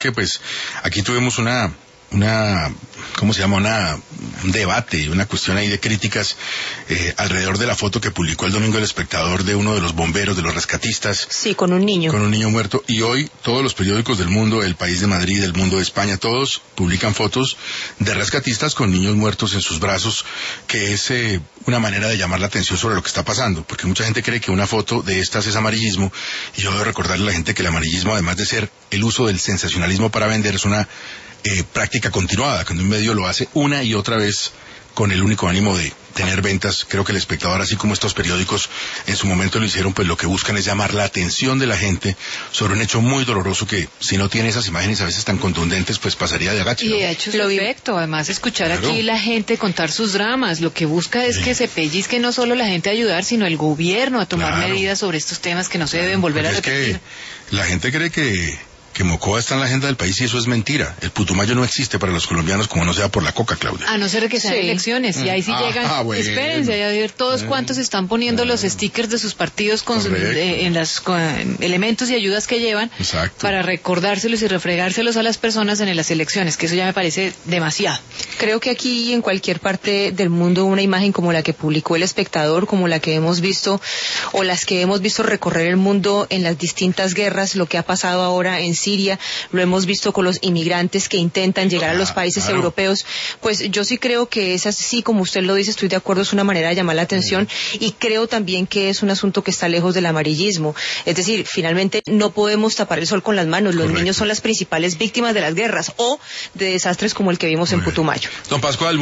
que pues aquí tuvimos ¿cómo se llama? Un debate, una cuestión ahí de críticas alrededor de la foto que publicó el domingo El Espectador de uno de los bomberos, de los rescatistas. Sí, con un niño. Con un niño muerto. Y hoy todos los periódicos del mundo, El País de Madrid, El Mundo de España, todos publican fotos de rescatistas con niños muertos en sus brazos, que es una manera de llamar la atención sobre lo que está pasando, porque mucha gente cree que una foto de estas es amarillismo, y yo debo recordarle a la gente que el amarillismo, además de ser el uso del sensacionalismo para vender, es una práctica continuada, cuando un medio lo hace una y otra vez con el único ánimo de tener ventas. Creo que El Espectador, así como estos periódicos en su momento lo hicieron, pues lo que buscan es llamar la atención de la gente sobre un hecho muy doloroso que, si no tiene esas imágenes a veces tan contundentes, pues pasaría de agache, ¿no? Y de hecho su efecto, además escuchar aquí la gente contar sus dramas, lo que busca es que se pellizque no solo la gente a ayudar, sino el gobierno a tomar medidas sobre estos temas que no se deben volver a repetir. Es que la gente cree que Mocoa está en la agenda del país y eso es mentira. El Putumayo no existe para los colombianos como no sea por la coca, Claudia. A no ser que sean elecciones, y ahí sí llegan, bueno. espérense, a ver todos cuantos están poniendo los stickers de sus partidos con elementos y ayudas que llevan. Exacto. Para recordárselos y refregárselos a las personas en las elecciones, que eso ya me parece demasiado. Creo que aquí y en cualquier parte del mundo una imagen como la que publicó El Espectador, como la que hemos visto, o las que hemos visto recorrer el mundo en las distintas guerras, lo que ha pasado ahora en Siria, lo hemos visto con los inmigrantes que intentan llegar a los países europeos, pues yo sí creo que es así, como usted lo dice, estoy de acuerdo, es una manera de llamar la atención, y creo también que es un asunto que está lejos del amarillismo. Es decir, finalmente no podemos tapar el sol con las manos. Los niños son las principales víctimas de las guerras o de desastres como el que vimos en Putumayo. Don Pascual.